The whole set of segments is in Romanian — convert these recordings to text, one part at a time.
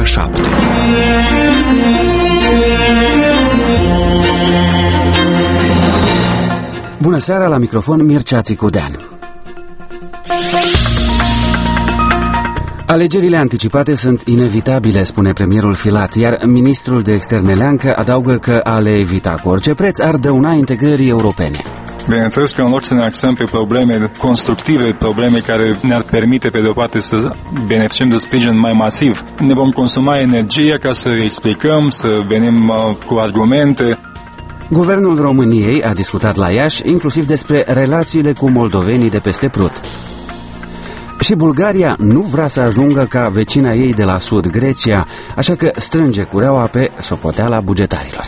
ora 7. Bună seara, la microfon Mircea Țicudean. Alegerile anticipate sunt inevitabile, spune premierul Filat, iar ministrul de externe Leancă adaugă că a le evita cu orice preț ar dăuna integrării europene. Bineînțeles că în loc să ne axăm pe probleme constructive, probleme care ne-ar permite pe de o parte să beneficiem de sprijin mai masiv, ne vom consuma energia ca să explicăm, să venim cu argumente. Guvernul României a discutat la Iași inclusiv despre relațiile cu moldovenii de peste Prut. Și Bulgaria nu vrea să ajungă ca vecina ei de la sud, Grecia, așa că strânge cureaua pe socoteala bugetarilor.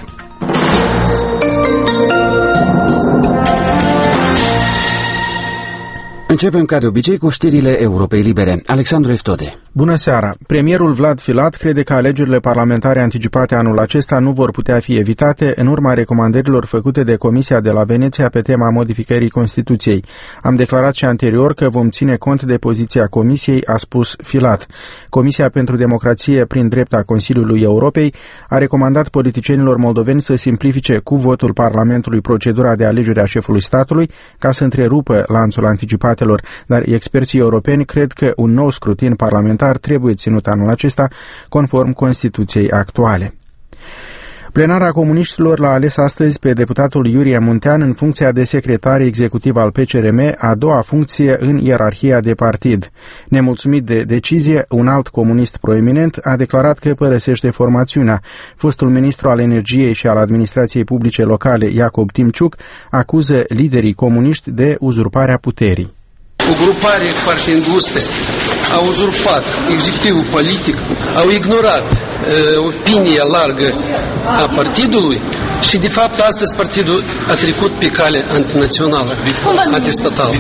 Începem ca de obicei cu știrile Europei Libere. Alexandru Eftode. Bună seara! Premierul Vlad Filat crede că alegerile parlamentare anticipate anul acesta nu vor putea fi evitate în urma recomandărilor făcute de Comisia de la Veneția pe tema modificării Constituției. Am declarat și anterior că vom ține cont de poziția Comisiei, a spus Filat. Comisia pentru Democrație prin drept a Consiliului Europei a recomandat politicienilor moldoveni să simplifice cu votul Parlamentului procedura de alegere a șefului statului ca să întrerupă lanțul anticipatelor, dar experții europeni cred că un nou scrutin parlamentar trebuie ținut anul acesta, conform Constituției actuale. Plenara comuniștilor l-a ales astăzi pe deputatul Iurie Muntean în funcția de secretar executiv al PCRM, a doua funcție în ierarhia de partid. Nemulțumit de decizie, un alt comunist proeminent a declarat că părăsește formațiunea. Fostul ministru al energiei și al administrației publice locale, Iacob Timciuc, acuză liderii comuniști de uzurparea puterii. O grupare foarte îngustă a uzurpat executivul politic, au ignorat opinia largă a partidului și, de fapt, astăzi partidul a trecut pe cale antinațională, antistatală.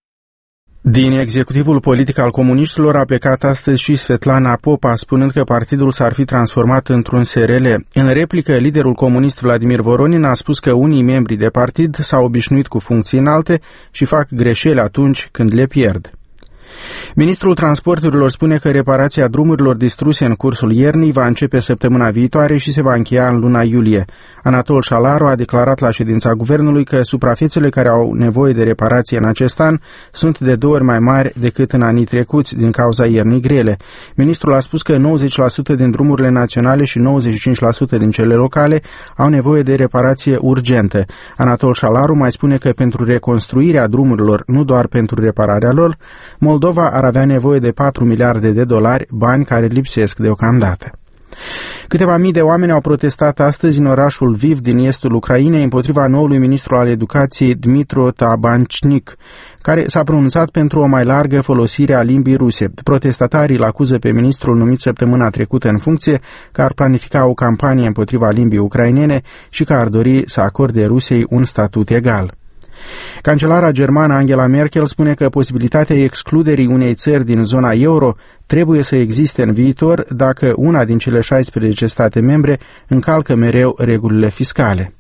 Din executivul politic al comuniștilor a plecat astăzi și Svetlana Popa, spunând că partidul s-ar fi transformat într-un SRL. În replică, liderul comunist Vladimir Voronin a spus că unii membri de partid s-au obișnuit cu funcții înalte și fac greșeli atunci când le pierd. Ministrul Transporturilor spune că reparația drumurilor distruse în cursul iernii va începe săptămâna viitoare și se va încheia în luna iulie. Anatol Șalaru a declarat la ședința guvernului că suprafețele care au nevoie de reparație în acest an sunt de 2 ori mai mari decât în anii trecuți din cauza iernii grele. Ministrul a spus că 90% din drumurile naționale și 95% din cele locale au nevoie de reparație urgentă. Anatol Șalaru mai spune că pentru reconstruirea drumurilor, nu doar pentru repararea lor, Moldova ar avea nevoie de 4 miliarde de dolari, bani care lipsesc deocamdată. Câteva mii de oameni au protestat astăzi în orașul Lviv din estul Ucrainei împotriva noului ministru al educației Dmitro Tabancnic, care s-a pronunțat pentru o mai largă folosire a limbii ruse. Protestatarii îl acuză pe ministrul numit săptămâna trecută în funcție că ar planifica o campanie împotriva limbii ucrainene și că ar dori să acorde Rusiei un statut egal. Cancelara germană Angela Merkel spune că posibilitatea excluderii unei țări din zona euro trebuie să existe în viitor dacă una din cele 16 state membre încalcă mereu regulile fiscale.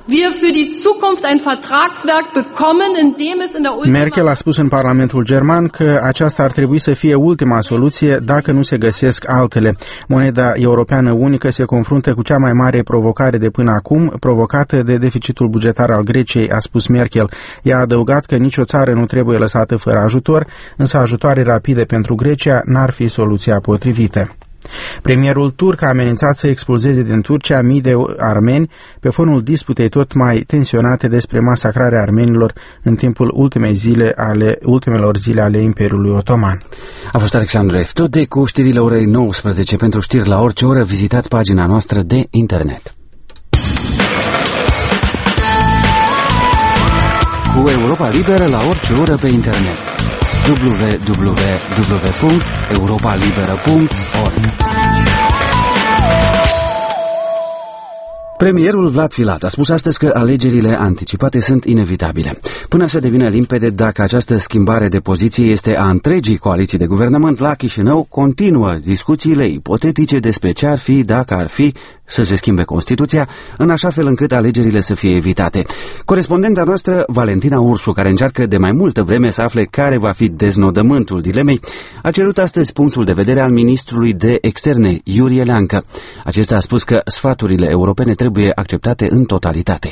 Merkel a spus în Parlamentul german că aceasta ar trebui să fie ultima soluție dacă nu se găsesc altele. Moneda europeană unică se confruntă cu cea mai mare provocare de până acum, provocată de deficitul bugetar al Greciei, a spus Merkel. Ea a adăugat că nicio țară nu trebuie lăsată fără ajutor, însă ajutoare rapide pentru Grecia n-ar fi soluția potrivită. Premierul turc a amenințat să expulzeze din Turcia mii de armeni pe fonul disputei tot mai tensionate despre masacrarea armenilor în timpul ultimelor zile ale Imperiului Otoman. A fost Alexandru Eftode cu știrile orei 19. Pentru știri la orice oră vizitați pagina noastră de internet. Cu Europa Liberă la orice oră pe internet. www.europalibera.org. Premierul Vlad Filat a spus astăzi că alegerile anticipate sunt inevitabile. Până să devină limpede dacă această schimbare de poziție este a întregii coaliții de guvernământ, la Chișinău continuă discuțiile ipotetice despre ce ar fi dacă ar fi să se schimbe Constituția, în așa fel încât alegerile să fie evitate. Corespondenta noastră, Valentina Ursu, care încearcă de mai multă vreme să afle care va fi deznodământul dilemei, a cerut astăzi punctul de vedere al ministrului de externe, Iurie Leancă. Acesta a spus că sfaturile europene trebuie acceptate în totalitate.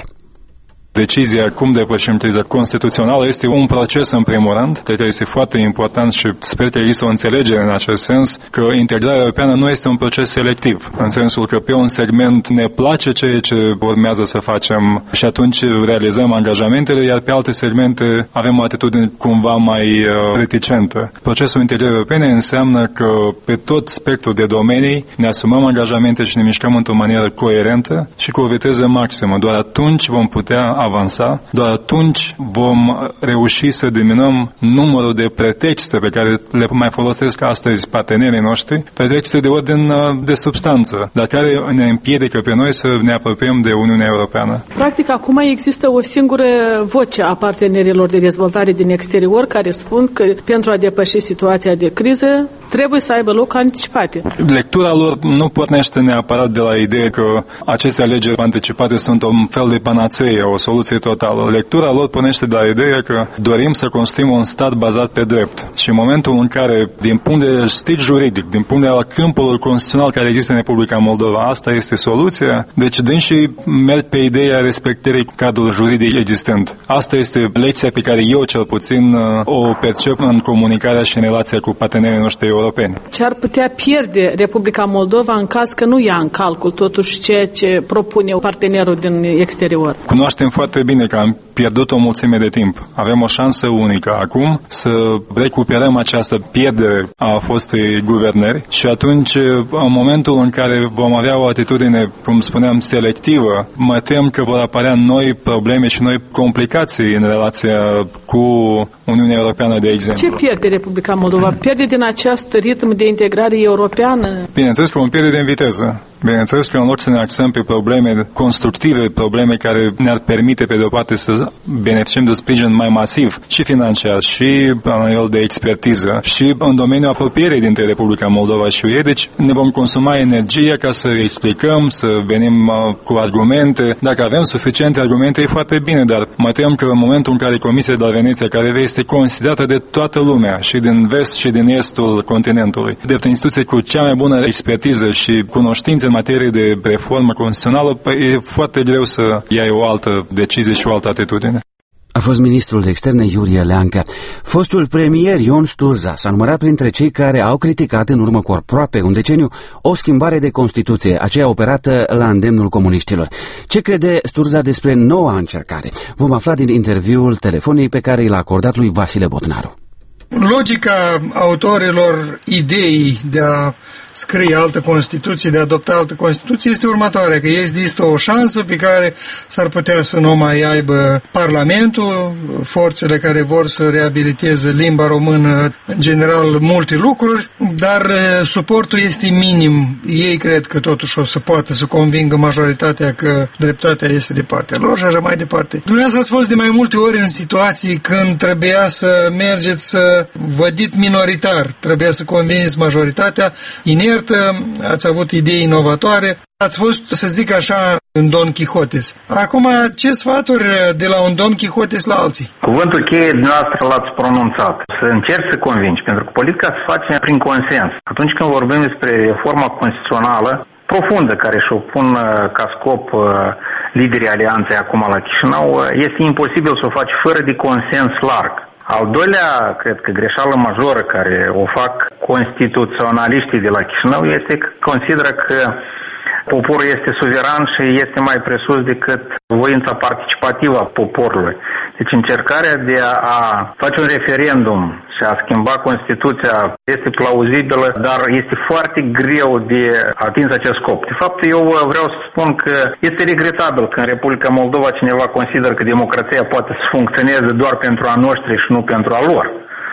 Decizia cum depășim criza constituțională este un proces în primul rând, cred că este foarte important și sper că există o înțelegere în acest sens că integrarea europeană nu este un proces selectiv, în sensul că pe un segment ne place ceea ce urmează să facem și atunci realizăm angajamentele, iar pe alte segmente avem o atitudine cumva mai reticentă. Procesul integrării europene înseamnă că pe tot spectrul de domenii ne asumăm angajamente și ne mișcăm într-o manieră coerentă și cu o viteză maximă. Doar atunci vom putea avansa, doar atunci vom reuși să diminuăm numărul de pretexte pe care le mai folosesc astăzi partenerii noștri, pretexte de ordin de substanță, dar care ne împiedică pe noi să ne apropiem de Uniunea Europeană. Practic, acum există o singură voce a partenerilor de dezvoltare din exterior care spun că pentru a depăși situația de criză trebuie să aibă loc anticipate. Lectura lor nu pornește neapărat de la ideea că aceste alegeri anticipate sunt un fel de panacee, o soluție totală. Lectura lor pornește de la ideea că dorim să construim un stat bazat pe drept. Și în momentul în care, din punct de vedere strict juridic, din punct de vedere al câmpului constituțional care există în Republica Moldova, asta este soluția, deci dânsii merg pe ideea respectării cadrului juridic existent. Asta este lecția pe care eu, cel puțin, o percep în comunicarea și în relația cu partenerii noștri europeni. Ce ar putea pierde Republica Moldova în caz că nu ia în calcul totuși ceea ce propune partenerul din exterior? Cunoaștem foarte bine că am pierdut o mulțime de timp. Avem o șansă unică acum să recuperăm această pierdere a fostei guvernări și atunci, în momentul în care vom avea o atitudine, cum spuneam, selectivă, mă tem că vor apărea noi probleme și noi complicații în relația cu Uniunea Europeană, de exemplu. Ce pierde Republica Moldova? Pierde din acest ritm de integrare europeană? Bineînțeles că vom pierde din viteză. Bineînțeles că în loc să ne axăm pe probleme constructive, probleme care ne-ar permite pe de o parte să beneficiem de sprijin mai masiv și financiar și la nivel de expertiză și în domeniul apropierii dintre Republica Moldova și UE, deci ne vom consuma energie ca să explicăm, să venim cu argumente. Dacă avem suficiente argumente, e foarte bine, dar mă tem că în momentul în care Comisia de la Veneția, care este considerată de toată lumea, și din vest și din estul continentului, de instituție cu cea mai bună expertiză și cunoștințe în materie de reformă constituțională, e foarte greu să iei o altă decizie și o altă atitudine. A fost ministrul de externe Iurie Leancă. Fostul premier Ion Sturza s-a numărat printre cei care au criticat în urmă cu aproape un deceniu o schimbare de Constituție, aceea operată la îndemnul comuniștilor. Ce crede Sturza despre noua încercare? Vom afla din interviul telefonic pe care l-a acordat lui Vasile Botnaru. Logica autorilor ideii de a scrie altă Constituție, de a adopta altă Constituție, este următoarea, că există o șansă pe care s-ar putea să nu mai aibă Parlamentul, forțele care vor să reabiliteze limba română, în general multe lucruri, dar suportul este minim. Ei cred că totuși o să poată să convingă majoritatea că dreptatea este de partea lor și așa mai departe. Dumneavoastră ați fost de mai multe ori în situații când trebuia să mergeți să vădit minoritar, trebuia să convingeți majoritatea inertă, ați avut idei inovatoare, ați fost, să zic așa, în Don Quixotes. Acum, ce sfaturi de la un Don Quixotes la alții? Cuvântul cheie dumneavoastră l-ați pronunțat. Să încerci să convingi, pentru că politica se face prin consens. Atunci când vorbim despre reforma constituțională profundă, care și-o pun ca scop liderii alianței acum la Chișinău, este imposibil să o faci fără de consens larg. Al doilea, cred că greșeală majoră care o fac constituționaliștii de la Chișinău este că consideră că poporul este suveran și este mai presus decât voința participativă a poporului. Deci încercarea de a face un referendum și a schimba Constituția este plauzibilă, dar este foarte greu de atins acest scop. De fapt, eu vreau să spun că este regretabil că în Republica Moldova cineva consideră că democrația poate să funcționeze doar pentru a noștri și nu pentru a lor.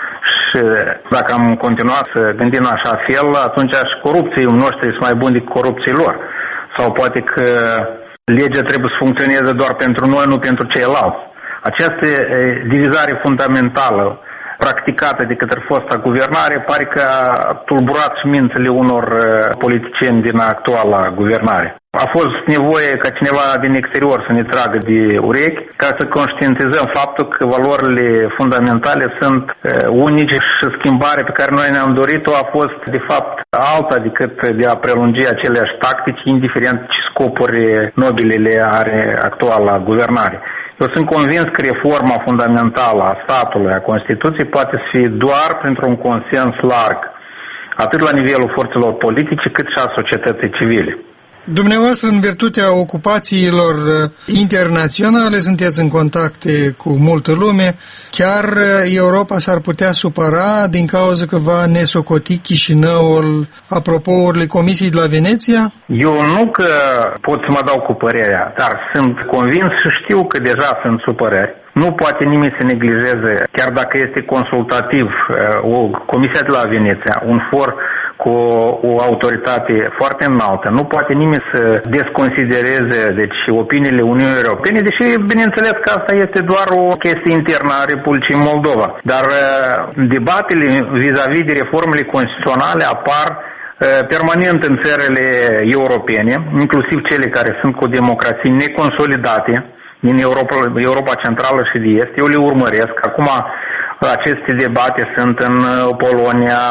Și dacă am continuat să gândim așa fel, atunci și corupții noștri sunt mai buni decât corupții lor. Sau poate că legea trebuie să funcționeze doar pentru noi, nu pentru ceilalți. Această divizare fundamentală practicată de către fosta guvernare pare că a tulburat și mințele unor politicieni din actuala guvernare. A fost nevoie ca cineva din exterior să ne tragă de urechi ca să conștientizăm faptul că valorile fundamentale sunt unice și schimbarea pe care noi ne-am dorit-o a fost de fapt alta decât de a prelungi aceleași tactici, indiferent ce scopuri nobile le are actuala guvernare. Eu sunt convins că reforma fundamentală a statului, a Constituției, poate fi doar printr-un consens larg, atât la nivelul forțelor politice, cât și a societății civile. Dumneavoastră, în virtutea ocupațiilor internaționale, sunteți în contacte cu multă lume. Chiar Europa s-ar putea supăra din cauza că va nesocoti Chișinăul apropourile Comisiei de la Veneția? Eu nu că pot să mă dau cu părerea, dar sunt convins și știu că deja sunt supărări. Nu poate nimeni să neglijeze, chiar dacă este consultativ, o Comisia de la Veneția, un for cu o autoritate foarte înaltă. Nu poate nimeni să desconsidereze opiniile Uniunii Europene, deși bineînțeles că asta este doar o chestie internă a Republicii Moldova. Dar debatele vis-a-vis de reformele constituționale apar permanent în țările europene, inclusiv cele care sunt cu democrații neconsolidate din Europa Centrală și de Est. Eu le urmăresc. Acum aceste debate sunt în Polonia,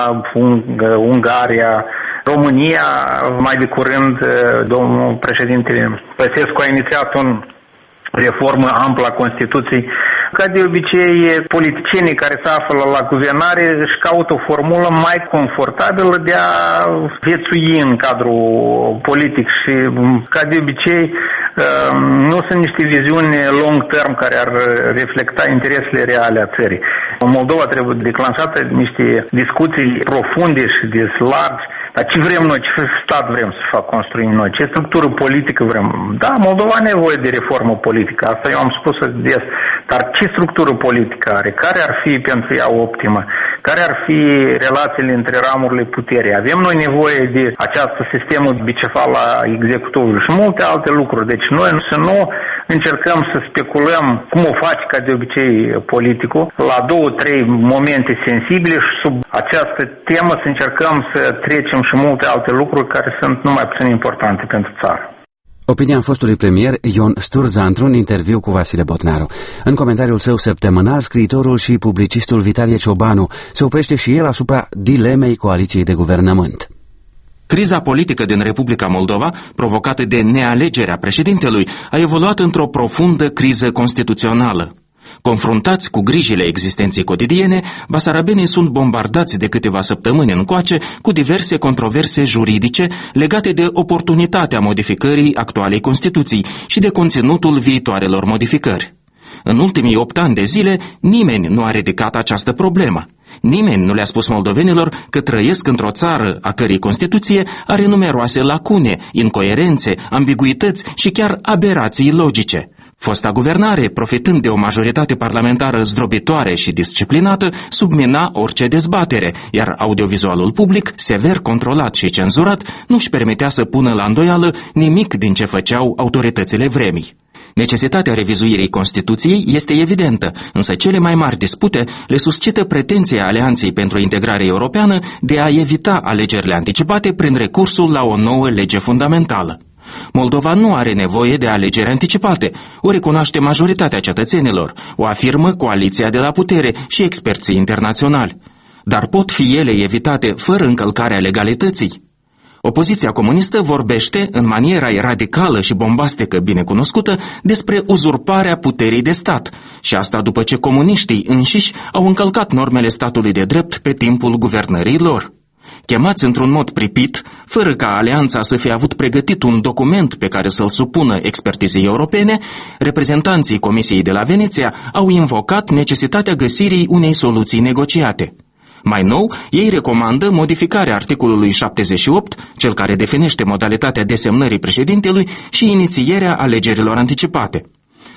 Ungaria, România. Mai de curând, domnul președinte Băsescu a inițiat o reformă amplă a Constituției. Ca de obicei, politicienii care se află la guvernare își caută o formulă mai confortabilă de a viețui în cadrul politic și, ca de obicei, nu sunt niște viziuni long term care ar reflecta interesele reale a țării. În Moldova trebuie declanșate niște discuții profunde și largi. Dar ce vrem noi? Ce stat vrem să construim noi? Ce structură politică vrem? Da, Moldova are nevoie de reformă politică. Asta eu am spus des. Dar ce structură politică are? Care ar fi pentru ea optimă? Care ar fi relațiile între ramurile puterii? Avem noi nevoie de această sistemă bicefal a executivului și multe alte lucruri. Deci noi să nu încercăm să speculăm cum o face ca de obicei politicul la 2-3 momente sensibile și sub această temă să încercăm să trecem și multe alte lucruri care sunt numai puțin importante pentru țară. Opinia fostului premier Ion Sturza într-un interviu cu Vasile Botnaru. În comentariul său săptămânal, scriitorul și publicistul Vitalie Ciobanu se oprește și el asupra dilemei coaliției de guvernământ. Criza politică din Republica Moldova, provocată de nealegerea președintelui, a evoluat într-o profundă criză constituțională. Confruntați cu grijile existenței cotidiene, basarabenii sunt bombardați de câteva săptămâni încoace cu diverse controverse juridice legate de oportunitatea modificării actualei Constituții și de conținutul viitoarelor modificări. În ultimii 8 ani de zile, nimeni nu a ridicat această problemă. Nimeni nu le-a spus moldovenilor că trăiesc într-o țară a cărei Constituție are numeroase lacune, incoerențe, ambiguități și chiar aberații logice. Fosta guvernare, profitând de o majoritate parlamentară zdrobitoare și disciplinată, submina orice dezbatere, iar audiovizualul public, sever controlat și cenzurat, nu-și permitea să pună la îndoială nimic din ce făceau autoritățile vremii. Necesitatea revizuirii Constituției este evidentă, însă cele mai mari dispute le suscită pretenția Alianței pentru Integrare Europeană de a evita alegerile anticipate prin recursul la o nouă lege fundamentală. Moldova nu are nevoie de alegeri anticipate, o recunoaște majoritatea cetățenilor, o afirmă coaliția de la putere și experții internaționali. Dar pot fi ele evitate fără încălcarea legalității? Opoziția comunistă vorbește, în maniera radicală și bombastică binecunoscută, despre uzurparea puterii de stat, și asta după ce comuniștii înșiși au încălcat normele statului de drept pe timpul guvernării lor. Chemați într-un mod pripit, fără ca Alianța să fie avut pregătit un document pe care să-l supună expertizei europene, reprezentanții Comisiei de la Veneția au invocat necesitatea găsirii unei soluții negociate. Mai nou, ei recomandă modificarea articolului 78, cel care definește modalitatea desemnării președintelui, și inițierea alegerilor anticipate.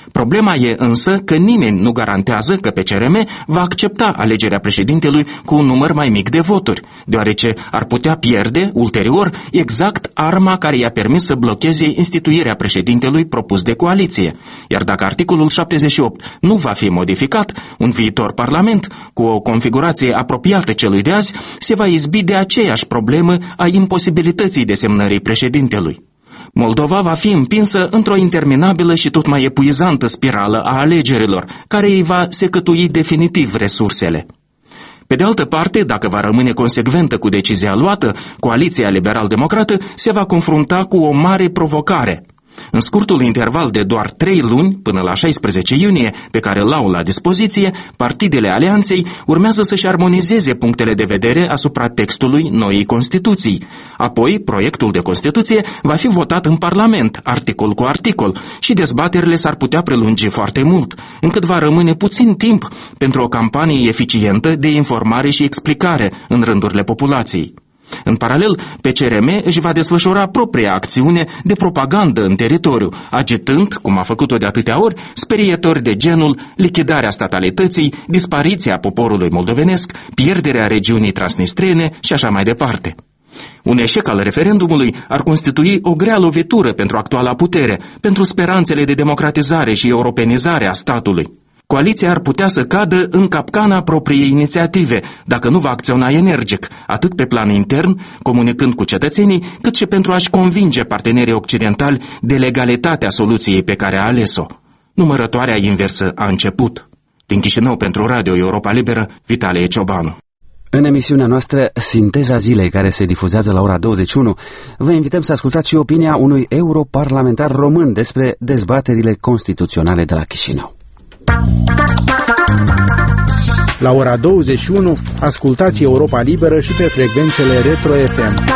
Problema e însă că nimeni nu garantează că PCRM va accepta alegerea președintelui cu un număr mai mic de voturi, deoarece ar putea pierde, ulterior, exact arma care i-a permis să blocheze instituirea președintelui propus de coaliție. Iar dacă articolul 78 nu va fi modificat, un viitor parlament, cu o configurație apropiată celui de azi, se va izbi de aceeași problemă a imposibilității desemnării președintelui. Moldova va fi împinsă într-o interminabilă și tot mai epuizantă spirală a alegerilor, care îi va secătui definitiv resursele. Pe de altă parte, dacă va rămâne consecventă cu decizia luată, coaliția liberal-democrată se va confrunta cu o mare provocare. În scurtul interval de doar 3 luni, până la 16 iunie, pe care îl au la dispoziție, partidele alianței urmează să-și armonizeze punctele de vedere asupra textului noii Constituții. Apoi, proiectul de Constituție va fi votat în Parlament, articol cu articol, și dezbaterile s-ar putea prelungi foarte mult, încât va rămâne puțin timp pentru o campanie eficientă de informare și explicare în rândurile populației. În paralel, PCRM își va desfășura propria acțiune de propagandă în teritoriu, agitând, cum a făcut-o de atâtea ori, sperietori de genul lichidarea statalității, dispariția poporului moldovenesc, pierderea regiunii transnistrene și așa mai departe. Un eșec al referendumului ar constitui o grea lovitură pentru actuala putere, pentru speranțele de democratizare și europenizare a statului. Coaliția ar putea să cadă în capcana propriei inițiative, dacă nu va acționa energic, atât pe plan intern, comunicând cu cetățenii, cât și pentru a-și convinge partenerii occidentali de legalitatea soluției pe care a ales-o. Numărătoarea inversă a început. Din Chișinău pentru Radio Europa Liberă, Vitalie Ciobanu. În emisiunea noastră Sinteza Zilei, care se difuzează la ora 21, vă invităm să ascultați și opinia unui europarlamentar român despre dezbaterile constituționale de la Chișinău. La ora 21, ascultați Europa Liberă și pe frecvențele Retro FM.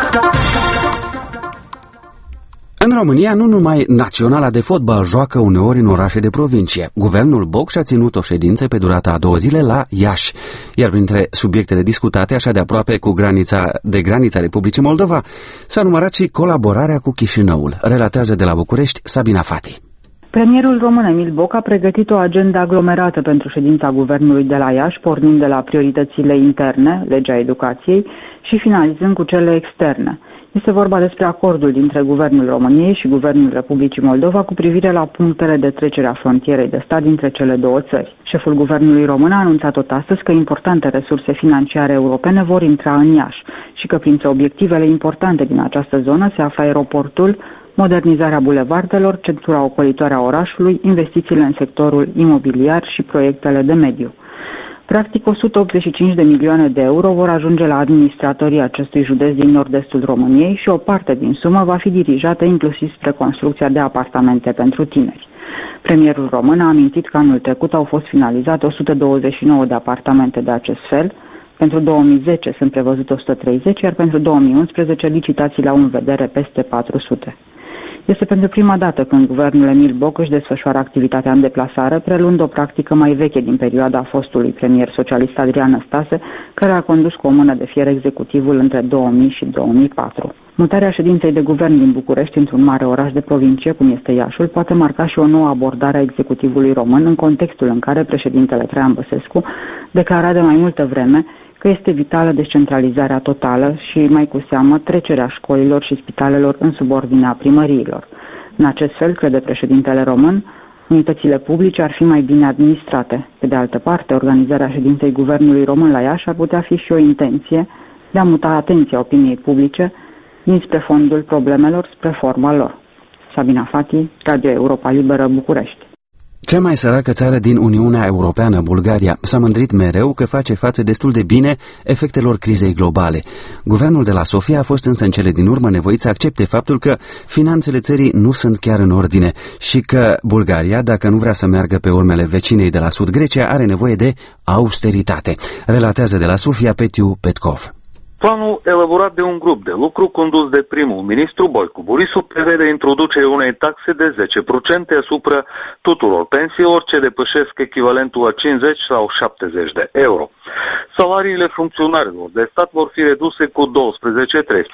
În România, nu numai Naționala de fotbal joacă uneori în orașe de provincie. Guvernul Boc și-a ținut o ședință pe durata a 2 zile la Iași, iar printre subiectele discutate așa de aproape cu granița Republicii Moldova s-a numărat și colaborarea cu Chișinăul, relatează de la București Sabina Fati. Premierul român Emil Boc a pregătit o agendă aglomerată pentru ședința guvernului de la Iași, pornind de la prioritățile interne, legea educației, și finalizând cu cele externe. Este vorba despre acordul dintre Guvernul României și Guvernul Republicii Moldova cu privire la punctele de trecere a frontierei de stat dintre cele două țări. Șeful Guvernului Român a anunțat tot astăzi că importante resurse financiare europene vor intra în Iași și că printre obiectivele importante din această zonă se află aeroportul, modernizarea bulevardelor, centura ocolitoare a orașului, investițiile în sectorul imobiliar și proiectele de mediu. Practic, 185 de milioane de euro vor ajunge la administratorii acestui județ din nord-estul României și o parte din sumă va fi dirijată inclusiv spre construcția de apartamente pentru tineri. Premierul român a amintit că anul trecut au fost finalizate 129 de apartamente de acest fel. Pentru 2010 sunt prevăzute 130, iar pentru 2011 licitațiile au în vedere peste 400. Este pentru prima dată când guvernul Emil Boc își desfășoară activitatea în deplasare, preluând o practică mai veche din perioada fostului premier socialist Adrian Năstase, care a condus cu o mână de fier executivul între 2000 și 2004. Mutarea ședinței de guvern din București într-un mare oraș de provincie, cum este Iașul, poate marca și o nouă abordare a executivului român în contextul în care președintele Traian Băsescu declara de mai multă vreme că este vitală descentralizarea totală și, mai cu seamă, trecerea școlilor și spitalelor în subordinea primăriilor. În acest fel, crede președintele român, unitățile publice ar fi mai bine administrate. Pe de altă parte, organizarea ședinței Guvernului Român la Iași ar putea fi și o intenție de a muta atenția opiniei publice dinspre fondul problemelor spre forma lor. Sabina Fati, Radio Europa Liberă, București. Cea mai săracă țară din Uniunea Europeană, Bulgaria, s-a mândrit mereu că face față destul de bine efectelor crizei globale. Guvernul de la Sofia a fost însă în cele din urmă nevoit să accepte faptul că finanțele țării nu sunt chiar în ordine și că Bulgaria, dacă nu vrea să meargă pe urmele vecinei de la sud, Grecia, are nevoie de austeritate. Relatează de la Sofia Petiu Petkov. Planul elaborat de un grup de lucru condus de primul ministru Boicu Borisov prevede introducerea unei taxe de 10% asupra tuturor pensiilor ce depășesc echivalentul a 50 sau 70 de euro. Salariile funcționarilor de stat vor fi reduse cu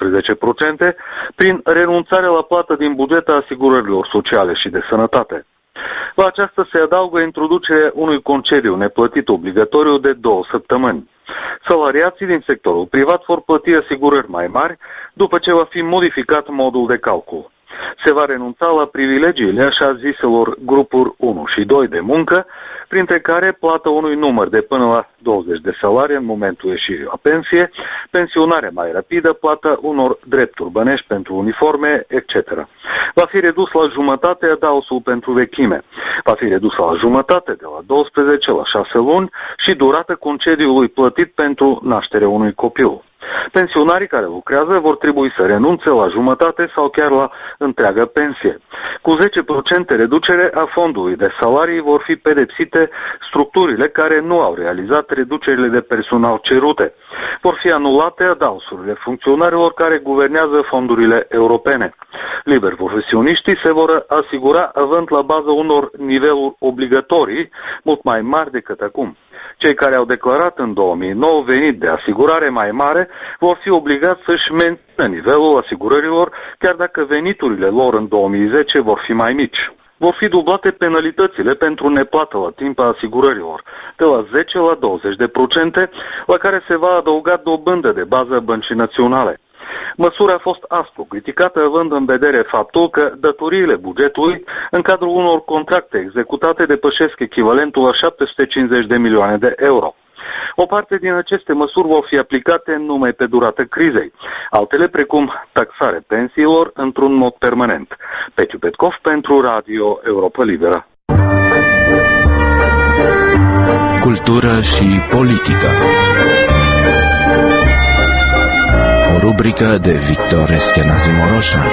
12-13% prin renunțarea la plată din buget a asigurărilor sociale și de sănătate. La aceasta se adaugă introducerea unui concediu neplătit obligatoriu de 2 săptămâni. Salariații din sectorul privat vor plăti asigurări mai mari după ce va fi modificat modul de calcul. Se va renunța la privilegiile așa ziselor grupuri 1 și 2 de muncă, printre care plata unui număr de până la 20 de salarii în momentul ieșirii la pensie, pensionare mai rapidă, plata unor drepturi bănești pentru uniforme, etc. Va fi redus la jumătate adausul pentru vechime. Va fi redus la jumătate de la 12 la 6 luni și durata concediului plătit pentru nașterea unui copil. Pensionarii care lucrează vor trebui să renunțe la jumătate sau chiar la întreaga pensie. Cu 10% reducere a fondului de salarii vor fi pedepsite structurile care nu au realizat reducerile de personal cerute. Vor fi anulate adausurile funcționarilor care guvernează fondurile europene. Liber profesioniștii se vor asigura având la bază unor niveluri obligatorii mult mai mari decât acum. Cei care au declarat în 2009 venit de asigurare mai mare vor fi obligați să-și mențină nivelul asigurărilor, chiar dacă veniturile lor în 2010 vor fi mai mici. Vor fi dublate penalitățile pentru neplată la timp a asigurărilor, de la 10 la 20%, la care se va adăuga dobândă de bază băncii naționale. Măsura a fost aspru criticată având în vedere faptul că datoriile bugetului în cadrul unor contracte executate depășesc echivalentul la 750 de milioane de euro. O parte din aceste măsuri vor fi aplicate numai pe durata crizei, altele precum taxarea pensiilor într-un mod permanent. Petiu Petkov pentru Radio Europa Liberă. Cultură și politică. O rubrică de Victor Eschenazi Moroșan.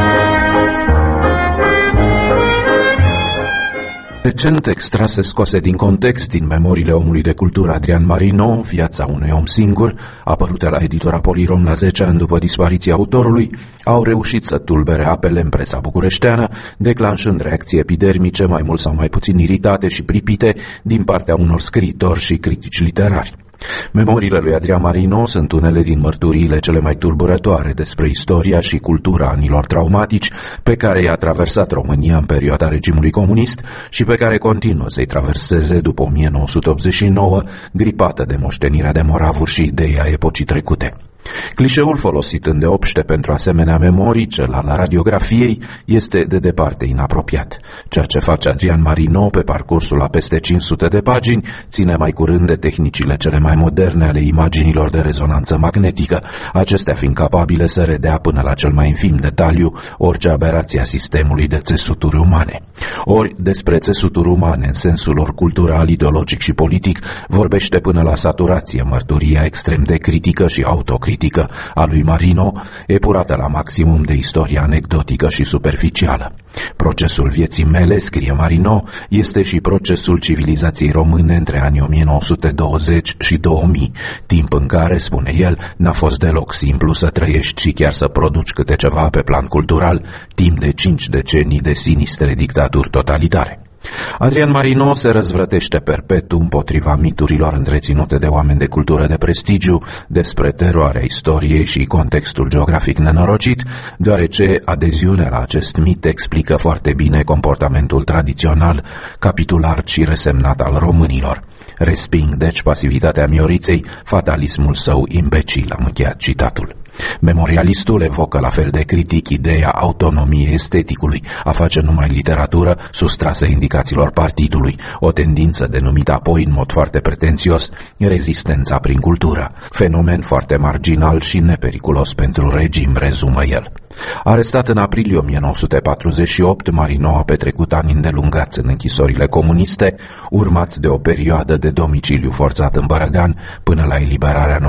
Recent extrase scoase din context din Memoriile omului de cultură Adrian Marino, Viața unui om singur, apărute la editura Polirom la 10 ani după dispariția autorului, au reușit să tulbere apele în presa bucureșteană, declanșând reacții epidermice mai mult sau mai puțin iritate și pripite din partea unor scriitori și critici literari. Memoriile lui Adrian Marino sunt unele din mărturiile cele mai tulburătoare despre istoria și cultura anilor traumatici pe care i-a traversat România în perioada regimului comunist și pe care continuă să-i traverseze după 1989, gripată de moștenirea de moravuri și ideea epocii trecute. Clișeul folosit îndeopște pentru asemenea memorii, cel al radiografiei, este de departe inapropiat. Ceea ce face Adrian Marino pe parcursul a peste 500 de pagini ține mai curând de tehnicile cele mai moderne ale imaginilor de rezonanță magnetică, acestea fiind capabile să redea până la cel mai infim detaliu orice aberație a sistemului de țesuturi umane. Ori despre țesuturi umane în sensul lor cultural, ideologic și politic vorbește până la saturație mărturia extrem de critică și autocritică a lui Marino, epurată la maximum de istoria anecdotică și superficială. Procesul vieții mele, scrie Marino, este și procesul civilizației române între anii 1920 și 2000, timp în care, spune el, n-a fost deloc simplu să trăiești și chiar să produci câte ceva pe plan cultural, timp de 5 decenii de sinistre dictaturi totalitare. Adrian Marino se răzvrătește perpetu împotriva miturilor întreținute de oameni de cultură de prestigiu despre teroarea istoriei și contextul geografic nenorocit, deoarece adeziunea la acest mit explică foarte bine comportamentul tradițional, capitular și resemnat al românilor. Resping, deci, pasivitatea Mioriței, fatalismul său imbecil, am încheiat citatul. Memorialistul evocă la fel de critic ideea autonomiei esteticului, a face numai literatură sustrasă indicațiilor partidului, o tendință denumită apoi în mod foarte pretențios rezistența prin cultură, fenomen foarte marginal și nepericulos pentru regim, rezumă el. Arestat în aprilie 1948, Marino a petrecut ani îndelungați în închisorile comuniste, urmați de o perioadă de domiciliu forțat în Bărăgan până la eliberarea în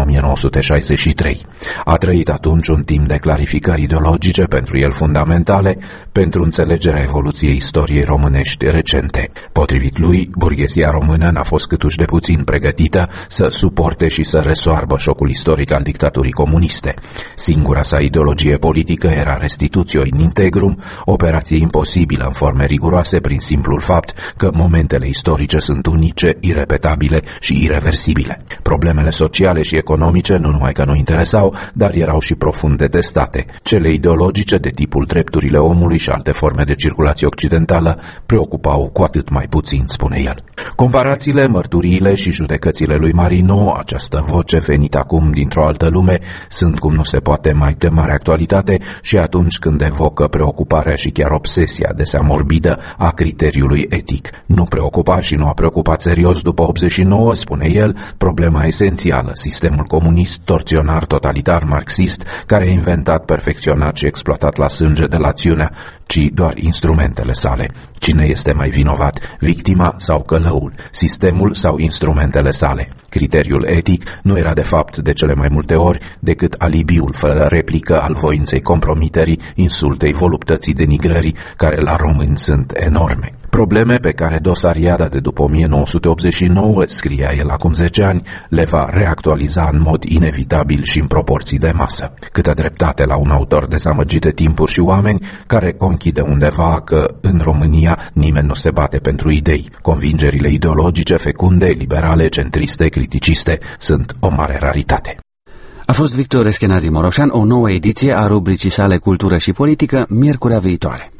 1963. A trăit atunci un timp de clarificări ideologice pentru el fundamentale, pentru înțelegerea evoluției istoriei românești recente. Potrivit lui, burghezia română n-a fost câtuși de puțin pregătită să suporte și să resoarbă șocul istoric al dictaturii comuniste. Singura sa ideologie politică era era restitutio in integrum, operație imposibilă în forme riguroase prin simplul fapt că momentele istorice sunt unice, irepetabile și irreversibile. Problemele sociale și economice nu numai că nu interesau, dar erau și profund detestate. Cele ideologice de tipul drepturile omului și alte forme de circulație occidentală preocupau cu atât mai puțin, spune el. Comparațiile, mărturiile și judecățile lui Marino, această voce venită acum dintr-o altă lume, sunt cum nu se poate mai de mare actualitate și atunci când evocă preocuparea și chiar obsesia adesea morbidă a criteriului etic. Nu preocupa și nu a preocupat serios după 89, spune el, problema esențială, sistemul comunist, torționar, totalitar, marxist, care a inventat, perfecționat și exploatat la sânge delațiunea, ci doar instrumentele sale. Cine este mai vinovat, victima sau călăul, sistemul sau instrumentele sale? Criteriul etic nu era de fapt de cele mai multe ori decât alibiul fără replică al voinței compromiterii, insultei, voluptății, denigrării, care la români sunt enorme. Probleme pe care dosariada de după 1989, scria el acum 10 ani, le va reactualiza în mod inevitabil și în proporții de masă. Câtă dreptate la un autor dezamăgit de timpuri și oameni care conchide undeva că în România nimeni nu se bate pentru idei. Convingerile ideologice fecunde, liberale, centriste, criticiste sunt o mare raritate. A fost Victor Eschenazi Moroșan, o nouă ediție a rubricii sale Cultură și Politică, miercurea viitoare.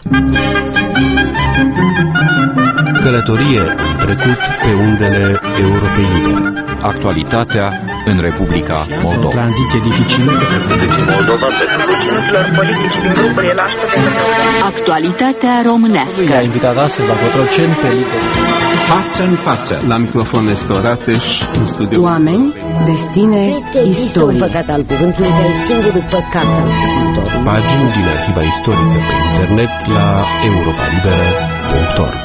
Călătorie în trecut pe undele Europei Libere. Actualitatea în Republica Moldova. O tranziție dificilă. Moldova politici din grupurile Actualitatea românească. I-a invitat astăzi la Cotroceni pe Liber. Față în față. La microfon este Orateș, în studio. Oameni, destine, istorie. Un păcat al cuvântului care e singurul păcat al scriitorului. Pagini din arhiva istorică pe internet la europalibera.org.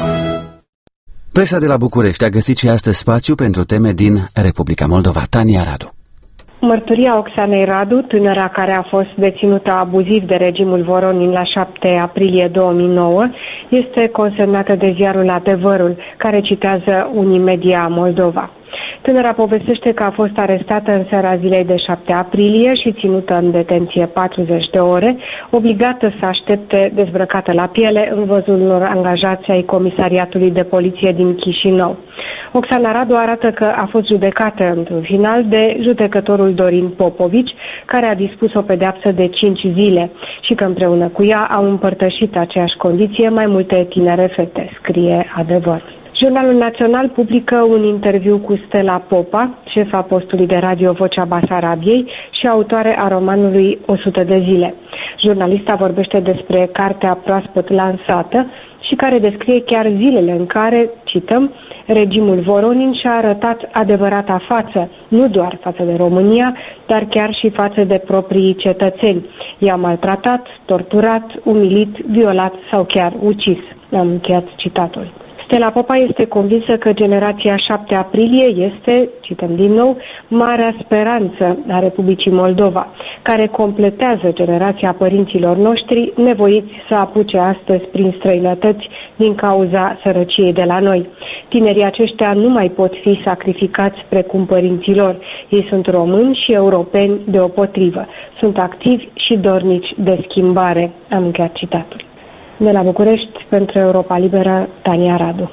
Presa de la București a găsit și astăzi spațiu pentru teme din Republica Moldova. Tania Radu. Mărturia Oxanei Radu, tânăra care a fost deținută abuziv de regimul Voronin la 7 aprilie 2009, este consemnată de ziarul Adevărul, care citează Unimedia Moldova. Tânăra povestește că a fost arestată în seara zilei de 7 aprilie și ținută în detenție 40 de ore, obligată să aștepte dezbrăcată la piele în văzul unor angajați ai Comisariatului de Poliție din Chișinău. Oxana Radu arată că a fost judecată într-un final de judecătorul Dorin Popovici, care a dispus o pedeapsă de 5 zile și că împreună cu ea au împărtășit aceeași condiție mai multe tinere fete, scrie Adevărul. Jurnalul Național publică un interviu cu Stella Popa, șefa postului de radio Vocea Basarabiei și autoare a romanului 100 de zile. Jurnalista vorbește despre cartea proaspăt lansată și care descrie chiar zilele în care, cităm, regimul Voronin și-a arătat adevărata față, nu doar față de România, dar chiar și față de proprii cetățeni. I-a maltratat, torturat, umilit, violat sau chiar ucis. Am încheiat citatul. Stella Popa este convinsă că generația 7 aprilie este, cităm din nou, marea speranță a Republicii Moldova, care completează generația părinților noștri nevoiți să apuce astăzi prin străinătăți din cauza sărăciei de la noi. Tinerii aceștia nu mai pot fi sacrificați precum părinților. Ei sunt români și europeni deopotrivă. Sunt activi și dornici de schimbare. Am încheiat citatul. De la București, pentru Europa Liberă, Tania Radu.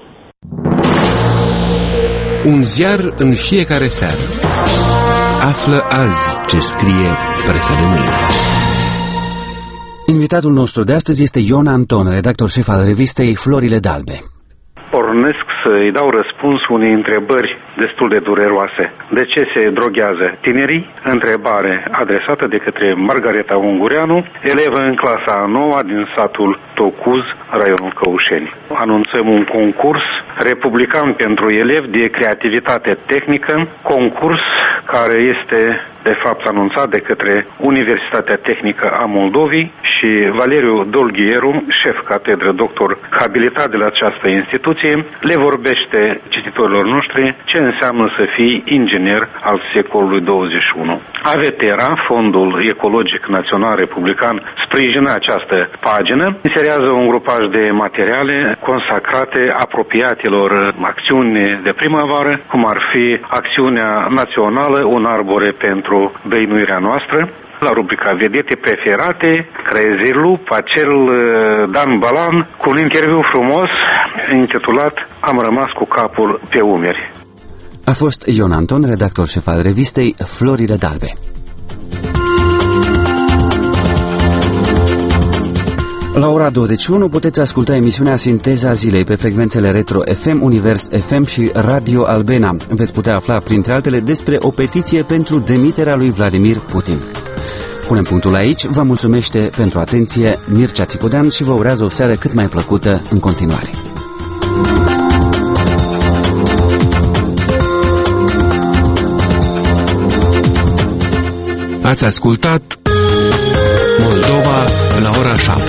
Un ziar în fiecare seară. Află azi ce scrie presa de mâine. Invitatul nostru de astăzi este Ion Anton, redactor șef al revistei Florile d'Albe. Pornesc să-i dau răspuns unei întrebări destul de dureroase. De ce se droghează tinerii? Întrebare adresată de către Margareta Ungureanu, elevă în clasa a 9-a din satul Tocuz, raionul Căușeni. Anunțăm un concurs republican pentru elevi de creativitate tehnică, concurs care este de fapt anunțat de către Universitatea Tehnică a Moldovei și și Valeriu Dolghieru, șef catedră, doctor habilitat de la această instituție, le vorbește cititorilor noștri ce înseamnă să fii inginer al secolului 21. Avetera, Fondul Ecologic Național Republican, sprijină această pagină, inserează un grupaj de materiale consacrate apropiatelor acțiuni de primăvară, cum ar fi acțiunea națională Un arbore pentru dăinuirea noastră, la rubrica Vedete preferate, Crezirlu, Pacel Dan Balan, cu un interviu frumos intitulat Am rămas cu capul pe umeri. A fost Ion Anton, redactor șef al revistei Florile d'Albe. La ora 21 puteți asculta emisiunea Sinteza Zilei pe frecvențele Retro FM, Univers FM și Radio Albena. Veți putea afla, printre altele, despre o petiție pentru demiterea lui Vladimir Putin. Punem punctul aici, vă mulțumește pentru atenție Mircea Țicodean și vă urează o seară cât mai plăcută în continuare. Ați ascultat Moldova la ora 7.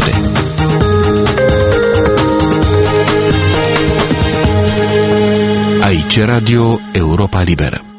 Aici Radio Europa Liberă.